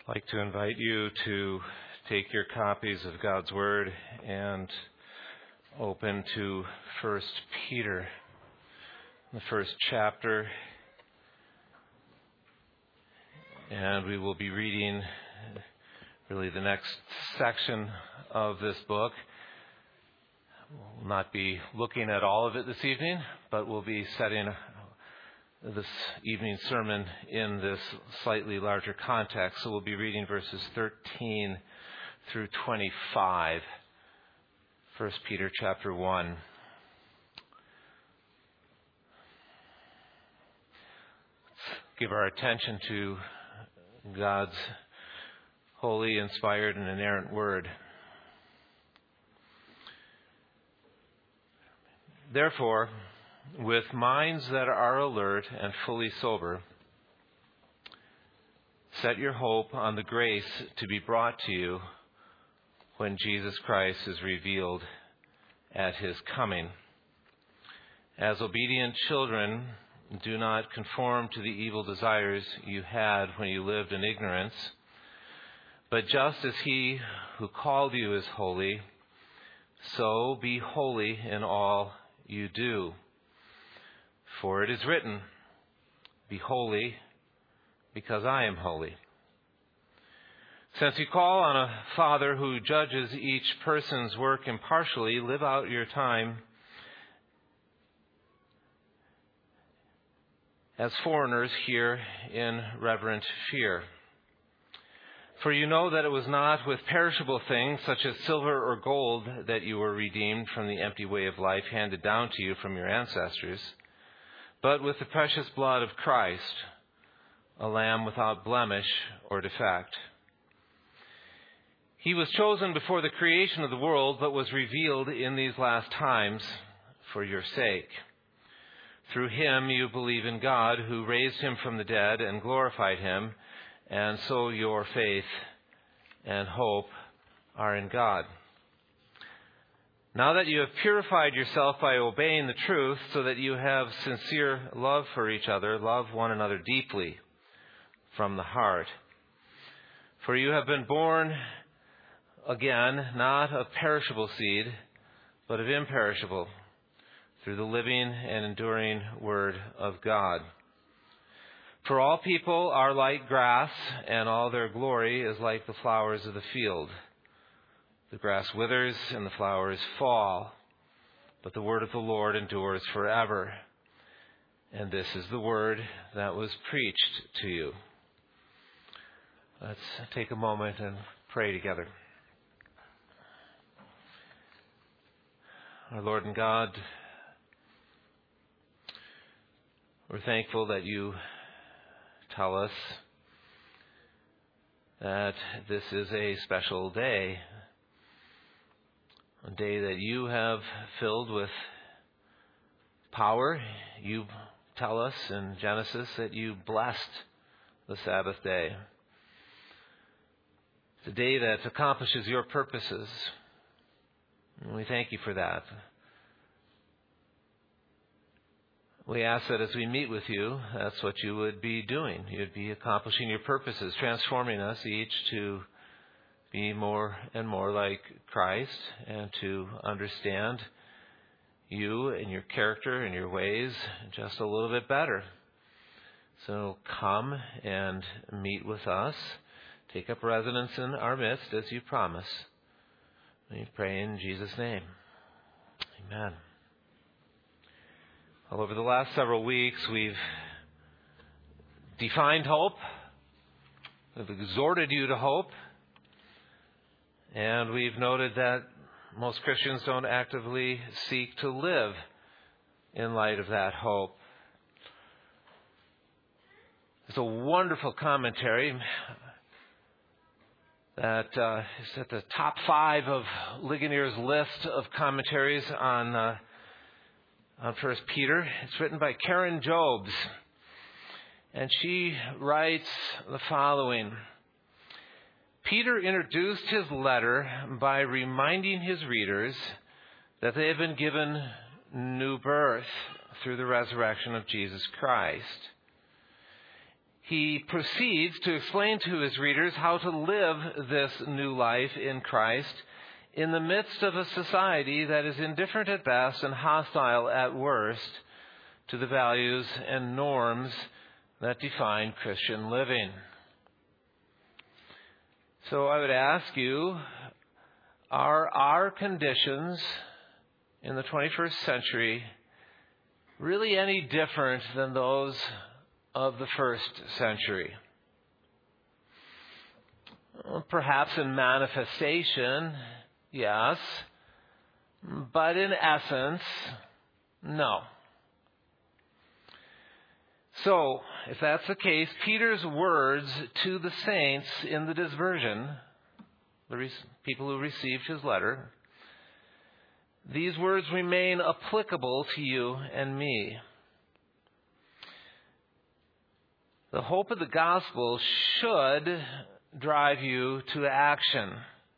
I'd like to invite you to take your copies of God's Word and open to 1 Peter, the first chapter. And we will be reading really the next section of this book. We'll not be looking at all of it this evening, but we'll be setting this evening's sermon in this slightly larger context. So we'll be reading verses 13 through 25, 1 Peter chapter 1. Let's give our attention to God's holy, inspired, and inerrant word. Therefore, with minds that are alert and fully sober, set your hope on the grace to be brought to you when Jesus Christ is revealed at his coming. As obedient children, do not conform to the evil desires you had when you lived in ignorance, but just as he who called you is holy, so be holy in all you do. For it is written, "Be holy, because I am holy." Since you call on a Father who judges each person's work impartially, live out your time as foreigners here in reverent fear. For you know that it was not with perishable things such as silver or gold that you were redeemed from the empty way of life handed down to you from your ancestors, but with the precious blood of Christ, a lamb without blemish or defect. He was chosen before the creation of the world, but was revealed in these last times for your sake. Through him you believe in God, who raised him from the dead and glorified him, and so your faith and hope are in God. Now that you have purified yourself by obeying the truth, so that you have sincere love for each other, love one another deeply from the heart. For you have been born again, not of perishable seed, but of imperishable, through the living and enduring word of God. For all people are like grass, and all their glory is like the flowers of the field. The grass withers and the flowers fall, but the word of the Lord endures forever. And this is the word that was preached to you. Let's take a moment and pray together. Our Lord and God, we're thankful that you tell us that this is a special day. A day that you have filled with power. You tell us in Genesis that you blessed the Sabbath day. It's a day that accomplishes your purposes. And we thank you for that. We ask that as we meet with you, that's what you would be doing. You'd be accomplishing your purposes, transforming us each to be more and more like Christ and to understand you and your character and your ways just a little bit better. So come and meet with us. Take up residence in our midst as you promise. We pray in Jesus' name. Amen. Well, over the last several weeks, we've defined hope. We've exhorted you to hope. And we've noted that most Christians don't actively seek to live in light of that hope. There's a wonderful commentary that is at the top 5 of Ligonier's list of commentaries on 1 Peter. It's written by Karen Jobes. And she writes the following. Peter introduced his letter by reminding his readers that they have been given new birth through the resurrection of Jesus Christ. he proceeds to explain to his readers how to live this new life in Christ in the midst of a society that is indifferent at best and hostile at worst to the values and norms that define Christian living. So I would ask you, are our conditions in the 21st century really any different than those of the first century? Well, perhaps in manifestation, yes, but in essence, no. So, if that's the case, Peter's words to the saints in the dispersion, the people who received his letter, these words remain applicable to you and me. The hope of the gospel should drive you to action.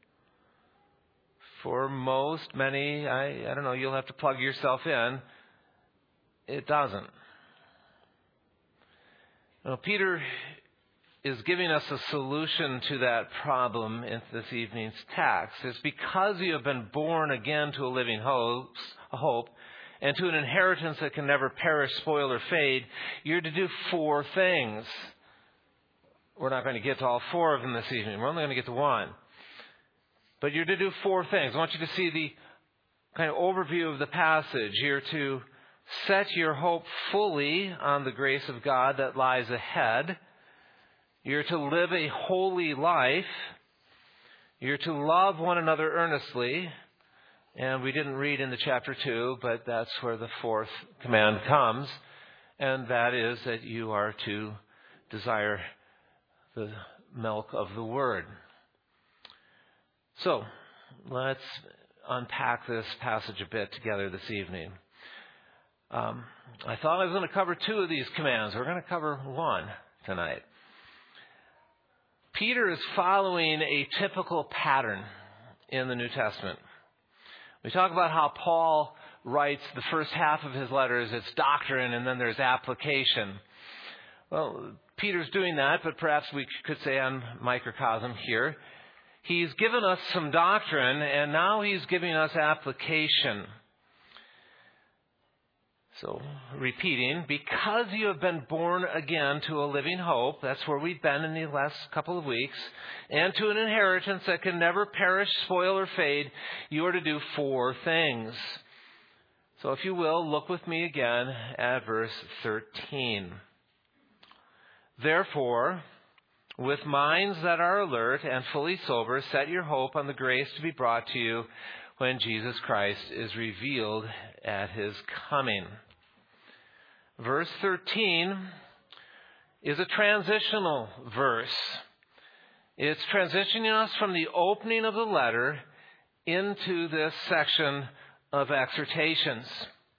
For most, many, I don't know, you'll have to plug yourself in. It doesn't. Well, Peter is giving us a solution to that problem in this evening's text. It's because you have been born again to a living hope, and to an inheritance that can never perish, spoil, or fade, you're to do 4 things. We're not going to get to all 4 of them this evening. We're only going to get to 1. But you're to do 4 things. I want you to see the kind of overview of the passage. You're to set your hope fully on the grace of God that lies ahead. You're to live a holy life. You're to love one another earnestly. And we didn't read into chapter 2, but that's where the 4th command comes. And that is that you are to desire the milk of the Word. So, let's unpack this passage a bit together this evening. I thought I was going to cover 2 of these commands. We're going to cover 1 tonight. Peter is following a typical pattern in the New Testament. We talk about how Paul writes the first half of his letters, it's doctrine, and then there's application. Well, Peter's doing that, but perhaps we could say on microcosm here. He's given us some doctrine, and now he's giving us application. So, repeating, because you have been born again to a living hope, that's where we've been in the last couple of weeks, and to an inheritance that can never perish, spoil, or fade, you are to do 4 things. So if you will, look with me again at verse 13. Therefore, with minds that are alert and fully sober, set your hope on the grace to be brought to you when Jesus Christ is revealed at his coming. Verse 13 is a transitional verse. It's transitioning us from the opening of the letter into this section of exhortations.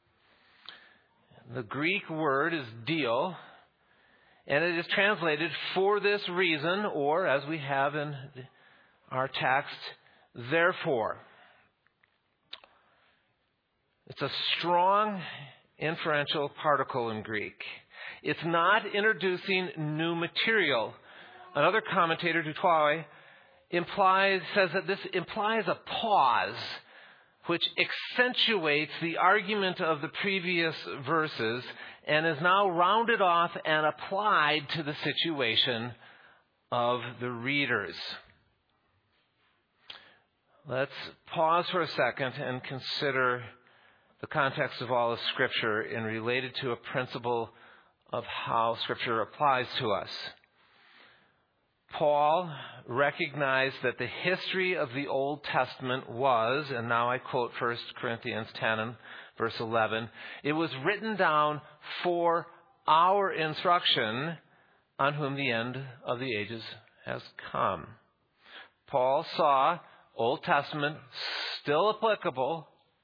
The Greek word is dio, and it is translated for this reason, or as we have in our text, therefore. It's a strong inferential particle in Greek. It's not introducing new material. Another commentator, Dutoit, says that this implies a pause which accentuates the argument of the previous verses and is now rounded off and applied to the situation of the readers. Let's pause for a second and consider the context of all of Scripture and related to a principle of how Scripture applies to us. Paul recognized that the history of the Old Testament was, and now I quote 1 Corinthians 10 and verse 11, it was written down for our instruction on whom the end of the ages has come. Paul saw Old Testament still applicable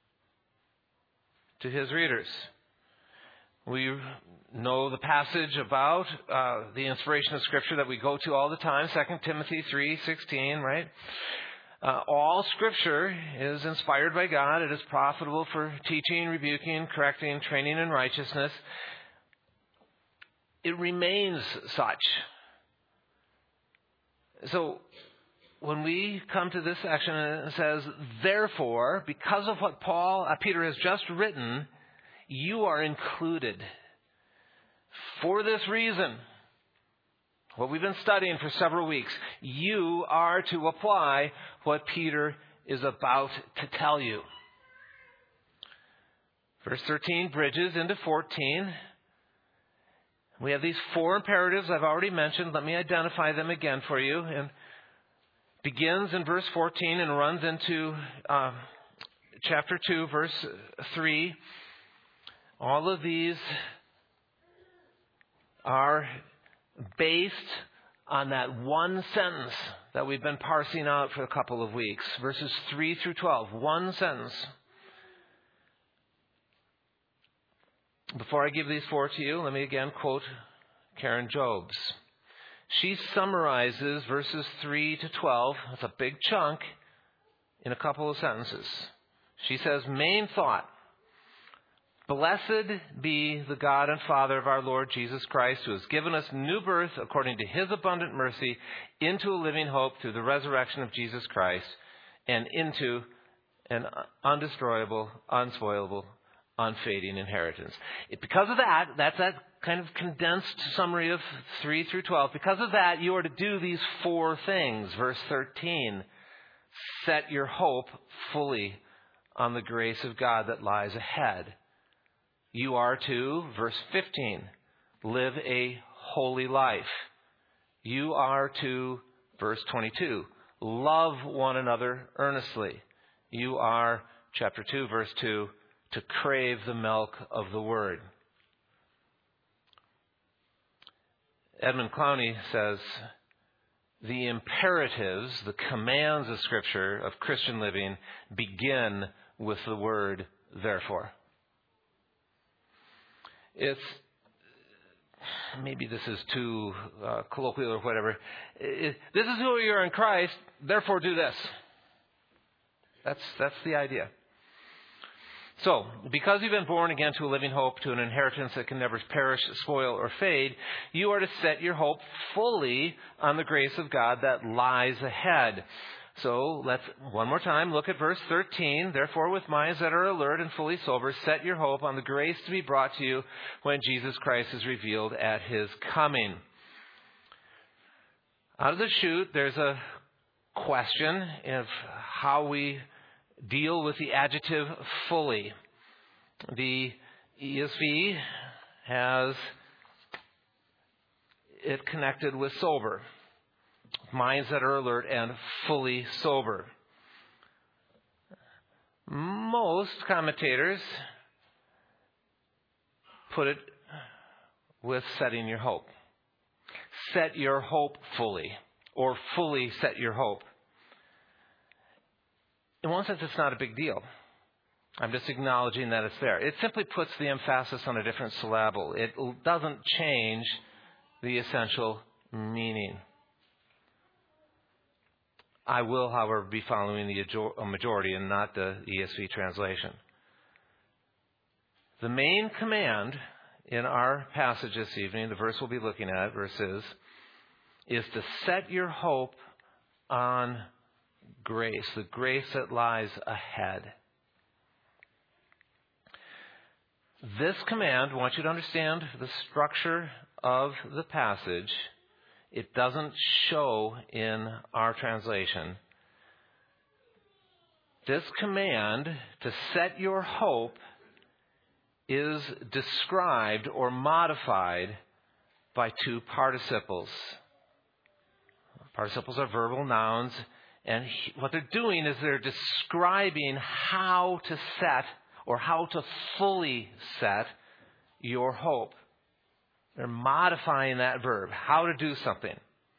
to his readers. We know the passage about the inspiration of Scripture that we go to all the time, 2 Timothy 3:16, right? All Scripture is inspired by God. It is profitable for teaching, rebuking, correcting, training in righteousness. it remains such. So when we come to this section and it says, therefore, because of what Peter has just written, you are included. For this reason, what we've been studying for several weeks, you are to apply what Peter is about to tell you. Verse 13 bridges into 14. We have these 4 imperatives I've already mentioned. Let me identify them again for you. And begins in verse 14 and runs into chapter 2, verse 3. All of these are based on that one sentence that we've been parsing out for a couple of weeks. Verses 3 through 12. One sentence. Before I give these 4 to you, let me again quote Karen Jobes. She summarizes verses 3 to 12, that's a big chunk, in a couple of sentences. She says, main thought, blessed be the God and Father of our Lord Jesus Christ, who has given us new birth according to his abundant mercy into a living hope through the resurrection of Jesus Christ and into an undestroyable, unspoilable, unfading inheritance. Because of that, that's that kind of condensed summary of 3 through 12. Because of that, you are to do these 4 things. Verse 13, set your hope fully on the grace of God that lies ahead. You are to, verse 15, live a holy life. You are to, verse 22, love one another earnestly. You are, chapter 2, verse 2, to crave the milk of the word. Edmund Clowney says, the imperatives, the commands of Scripture of Christian living begin with the word therefore. It's, maybe this is too colloquial or whatever. This is who you are in Christ, therefore do this. That's the idea. So, because you've been born again to a living hope, to an inheritance that can never perish, spoil, or fade, you are to set your hope fully on the grace of God that lies ahead. So, let's, one more time, look at verse 13. Therefore, with minds that are alert and fully sober, set your hope on the grace to be brought to you when Jesus Christ is revealed at his coming. Out of the chute, there's a question of how we deal with the adjective fully. The ESV has it connected with sober. Minds that are alert and fully sober. Most commentators put it with setting your hope. Set your hope fully, or fully set your hope. In one sense, it's not a big deal. I'm just acknowledging that it's there. It simply puts the emphasis on a different syllable. It doesn't change the essential meaning. I will, however, be following the majority and not the ESV translation. The main command in our passage this evening, the verse we'll be looking at, verses, is to set your hope on grace, the grace that lies ahead. This command, I want you to understand the structure of the passage. It doesn't show in our translation. This command to set your hope is described or modified by 2 participles. Participles are verbal nouns. And what they're doing is they're describing how to set or how to fully set your hope. They're modifying that verb, how to do something.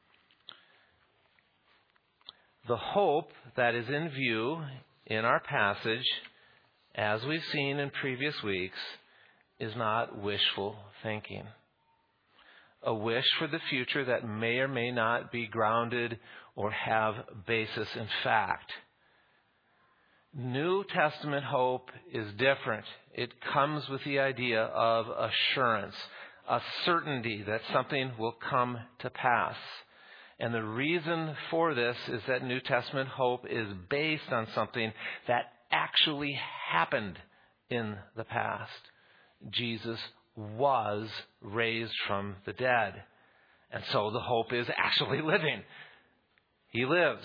The hope that is in view in our passage, as we've seen in previous weeks, is not wishful thinking. A wish for the future that may or may not be grounded or have basis in fact. New Testament hope is different. It comes with the idea of assurance. a certainty that something will come to pass. And the reason for this is that New Testament hope is based on something that actually happened in the past. Jesus was raised from the dead. And so the hope is actually living. He lives.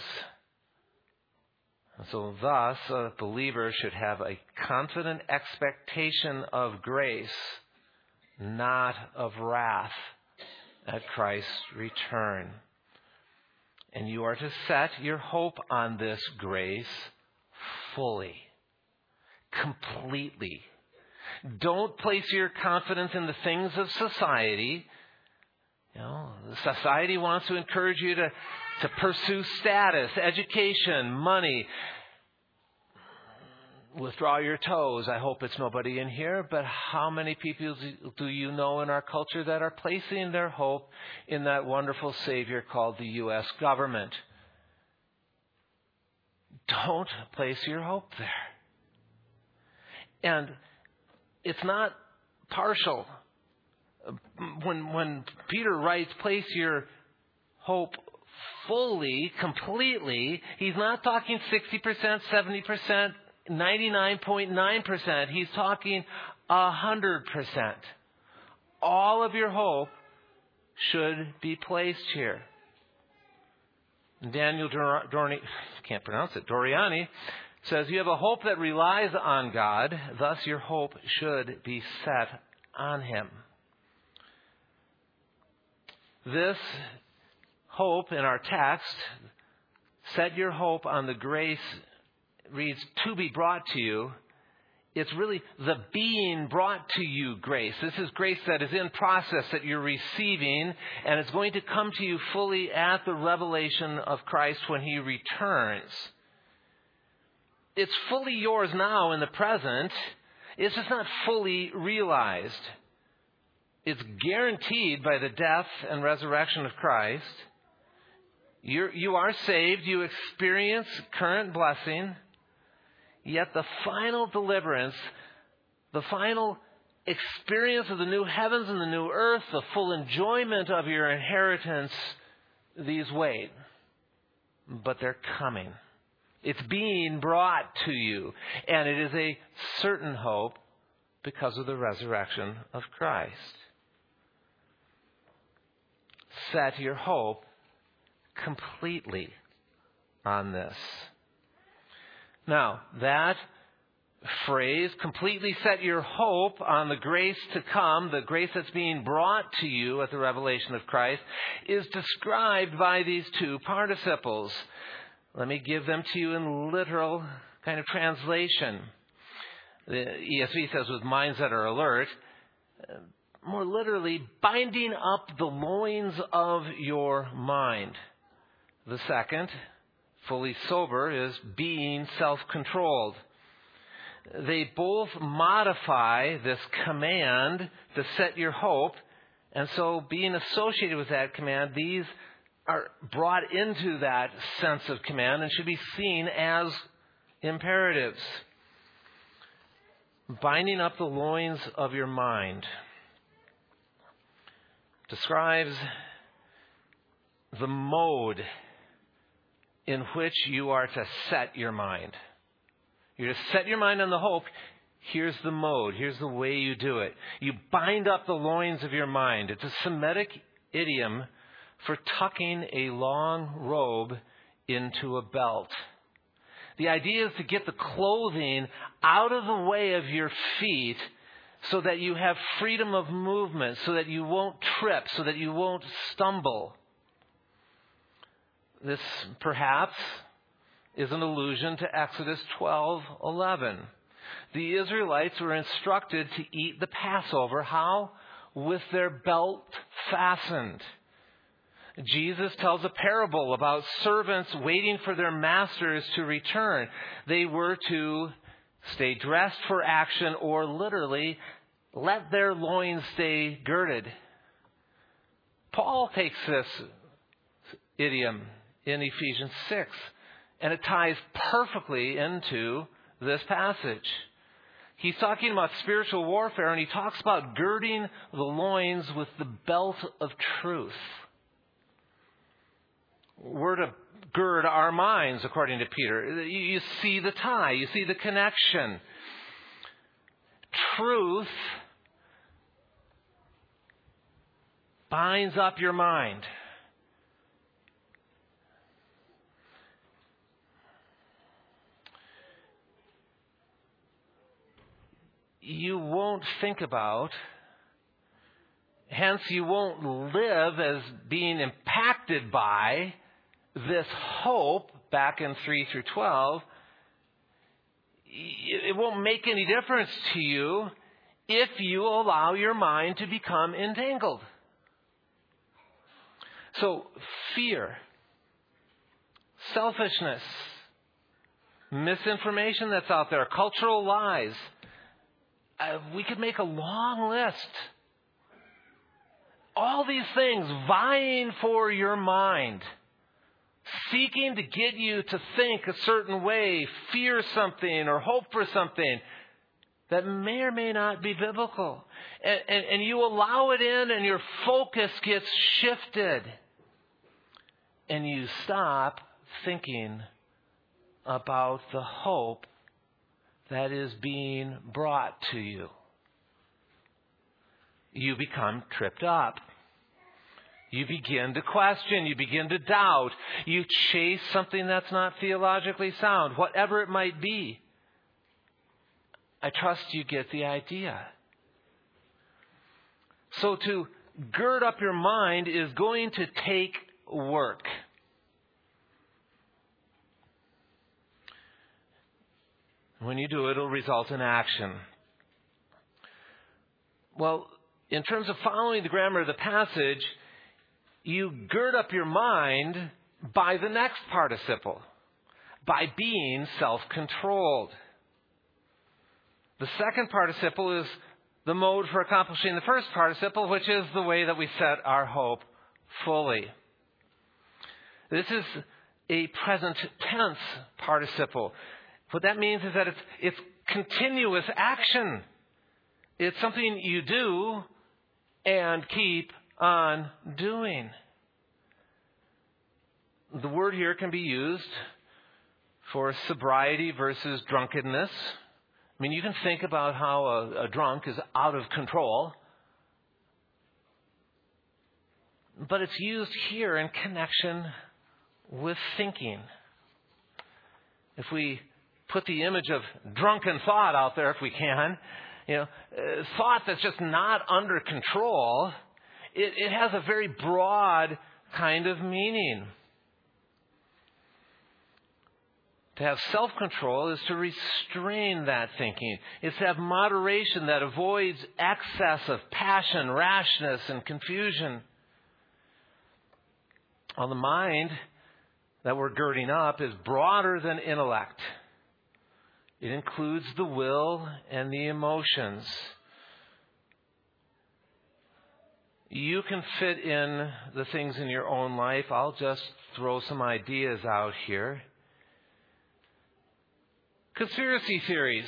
And so thus, a believer should have a confident expectation of grace, not of wrath, at Christ's return. And you are to set your hope on this grace fully, completely. Don't place your confidence in the things of society. Society wants to encourage you to pursue status, education, money. Withdraw your toes. I hope it's nobody in here, but how many people do you know in our culture that are placing their hope in that wonderful Savior called the U.S. government? Don't place your hope there. And it's not partial. When Peter writes, place your hope fully, completely, he's not talking 60%, 70%, 99.9%. He's talking 100%. All of your hope should be placed here. Daniel Doriani says, you have a hope that relies on God, thus your hope should be set on Him. This hope in our text, set your hope on the grace, reads, to be brought to you. It's really the being brought to you grace. This is grace that is in process that you're receiving, and it's going to come to you fully at the revelation of Christ when He returns. It's fully yours now in the present. It's just not fully realized. It's guaranteed by the death and resurrection of Christ. You are saved. You experience current blessing. Yet the final deliverance, the final experience of the new heavens and the new earth, the full enjoyment of your inheritance, these wait. But they're coming. It's being brought to you. And it is a certain hope because of the resurrection of Christ. Set your hope completely on this. Now, that phrase, completely set your hope on the grace to come, the grace that's being brought to you at the revelation of Christ, is described by these two participles. Let me give them to you in literal kind of translation. The ESV says, with minds that are alert. More literally, binding up the loins of your mind. The second, fully sober, is being self-controlled. They both modify this command to set your hope, and so being associated with that command, these are brought into that sense of command and should be seen as imperatives. Binding up the loins of your mind describes the mode in which you are to set your mind. You're to set your mind on the hope. Here's the mode. Here's the way you do it. You bind up the loins of your mind. It's a Semitic idiom for tucking a long robe into a belt. The idea is to get the clothing out of the way of your feet so that you have freedom of movement, so that you won't trip, so that you won't stumble. This, perhaps, is an allusion to Exodus 12:11. The Israelites were instructed to eat the Passover. How? With their belt fastened. Jesus tells a parable about servants waiting for their masters to return. They were to stay dressed for action, or literally, let their loins stay girded. Paul takes this idiom in Ephesians 6, and it ties perfectly into this passage. He's talking about spiritual warfare, and he talks about girding the loins with the belt of truth. We're to gird our minds, according to Peter. You see the tie. You see the connection. Truth binds up your mind. You won't think about, hence you won't live as being impacted by this hope back in 3 through 12. It won't make any difference to you if you allow your mind to become entangled. So fear, selfishness, misinformation that's out there, cultural lies. We could make a long list. All these things vying for your mind, seeking to get you to think a certain way, fear something or hope for something that may or may not be biblical. And you allow it in and your focus gets shifted. And you stop thinking about the hope that is being brought to you. You become tripped up. You begin to question. You begin to doubt. You chase something that's not theologically sound, whatever it might be. I trust you get the idea. So to gird up your mind is going to take work. When you do it, it'll result in action. Well, in terms of following the grammar of the passage, you gird up your mind by the next participle, by being self-controlled. The second participle is the mode for accomplishing the first participle, which is the way that we set our hope fully. This is a present tense participle. What that means is that it's continuous action. It's something you do and keep on doing. The word here can be used for sobriety versus drunkenness. I mean, you can think about how a drunk is out of control. But it's used here in connection with thinking. If we put the image of drunken thought out there, if we can, thought that's just not under control, it has a very broad kind of meaning. To have self-control is to restrain that thinking. It's to have moderation that avoids excess of passion, rashness, and confusion. Well, the mind that we're girding up is broader than intellect. It includes the will and the emotions. You can fit in the things in your own life. I'll just throw some ideas out here. Conspiracy theories,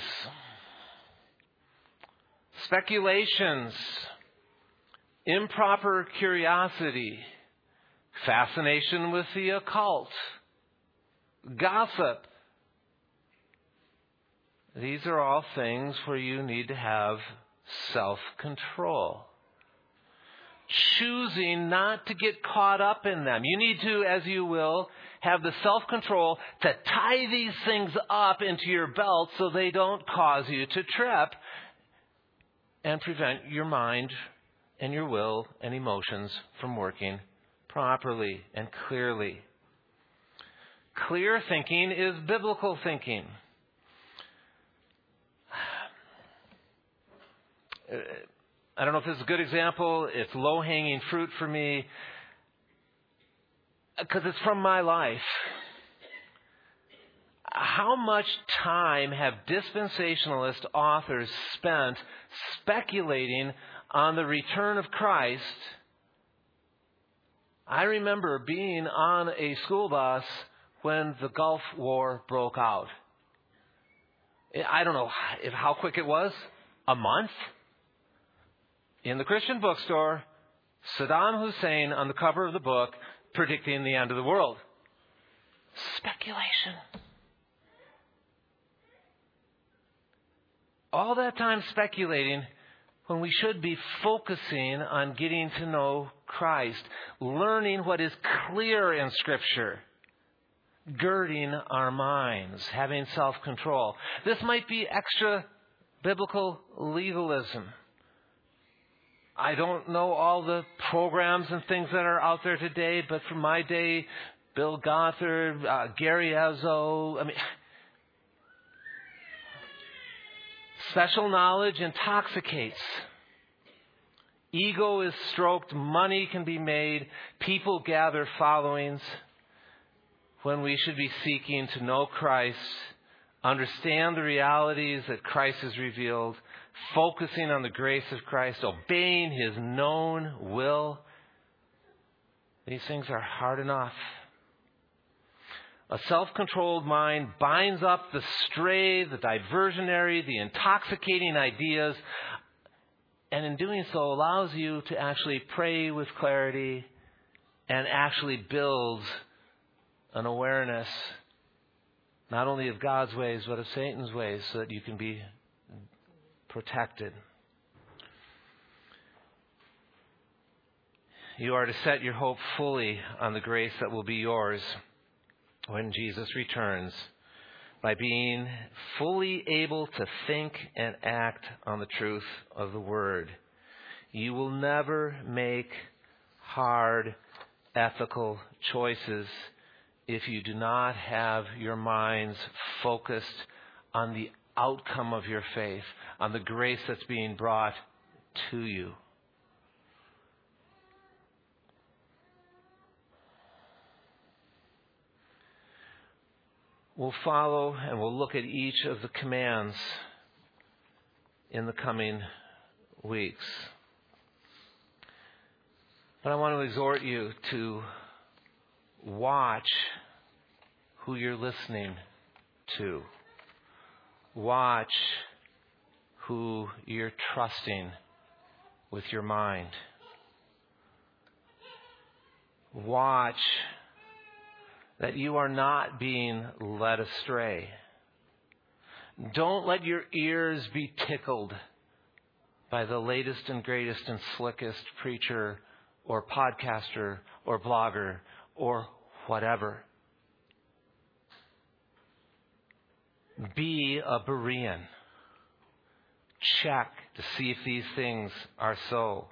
speculations, improper curiosity, fascination with the occult, gossip. These are all things where you need to have self-control. Choosing not to get caught up in them. You need to, as you will, have the self-control to tie these things up into your belt so they don't cause you to trip and prevent your mind and your will and emotions from working properly and clearly. Clear thinking is biblical thinking. I don't know if this is a good example. It's low-hanging fruit for me because it's from my life. How much time have dispensationalist authors spent speculating on the return of Christ? I remember being on a school bus when the Gulf War broke out. I don't know how quick it was. A month? In the Christian bookstore, Saddam Hussein on the cover of the book predicting the end of the world. Speculation. All that time speculating when we should be focusing on getting to know Christ, learning what is clear in Scripture, girding our minds, having self-control. This might be extra biblical legalism. I don't know all the programs and things that are out there today, but from my day, Bill Gothard, Gary Ezzo, special knowledge intoxicates. Ego is stroked. Money can be made. People gather followings when we should be seeking to know Christ, understand the realities that Christ has revealed, focusing on the grace of Christ, obeying His known will. These things are hard enough. A self-controlled mind binds up the stray, the diversionary, the intoxicating ideas, and in doing so allows you to actually pray with clarity and actually builds an awareness not only of God's ways but of Satan's ways so that you can be protected. You are to set your hope fully on the grace that will be yours when Jesus returns, by being fully able to think and act on the truth of the Word. You will never make hard ethical choices if you do not have your minds focused on the outcome of your faith, on the grace that's being brought to you. We'll follow and we'll look at each of the commands in the coming weeks. But I want to exhort you to watch who you're listening to. Watch who you're trusting with your mind. Watch that you are not being led astray. Don't let your ears be tickled by the latest and greatest and slickest preacher or podcaster or blogger or whatever. Be a Berean. Check to see if these things are so.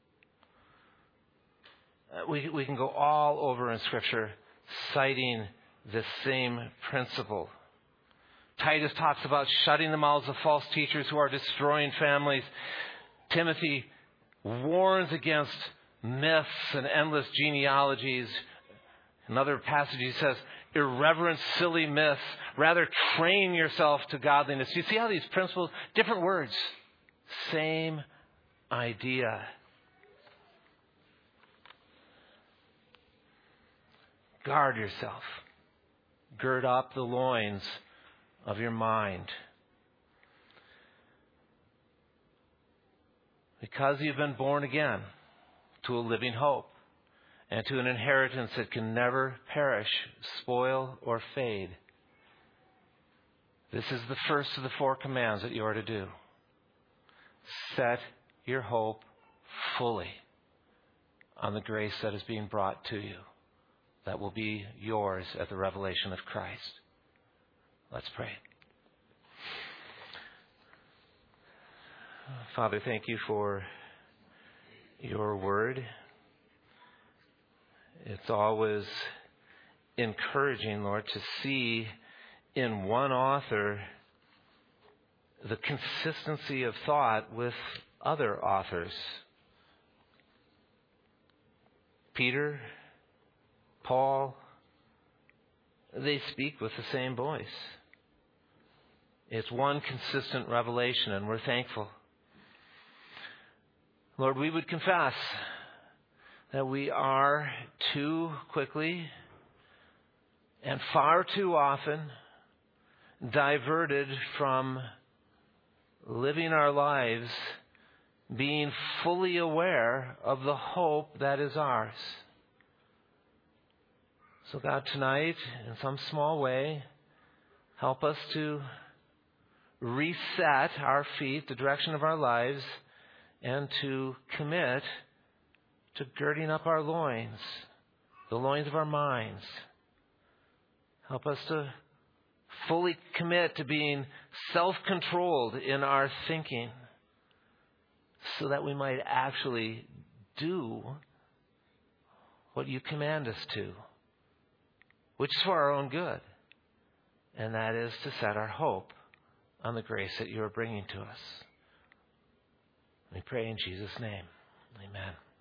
We can go all over in Scripture citing this same principle. Titus talks about shutting the mouths of false teachers who are destroying families. Timothy warns against myths and endless genealogies. Another passage he says, irreverent, silly myths. Rather, train yourself to godliness. You see how these principles, different words, same idea. Guard yourself. Gird up the loins of your mind. Because you've been born again to a living hope and to an inheritance that can never perish, spoil, or fade. This is the first of the 4 commands that you are to do. Set your hope fully on the grace that is being brought to you. That will be yours at the revelation of Christ. Let's pray. Father, thank you for your word. It's always encouraging, Lord, to see in one author the consistency of thought with other authors. Peter, Paul, they speak with the same voice. It's one consistent revelation, and we're thankful. Lord, we would confess that we are too quickly and far too often diverted from living our lives being fully aware of the hope that is ours. So God, tonight, in some small way, help us to reset our feet, the direction of our lives, and to commit to girding up our loins, the loins of our minds. Help us to fully commit to being self-controlled in our thinking so that we might actually do what you command us to, which is for our own good, and that is to set our hope on the grace that you are bringing to us. We pray in Jesus' name. Amen.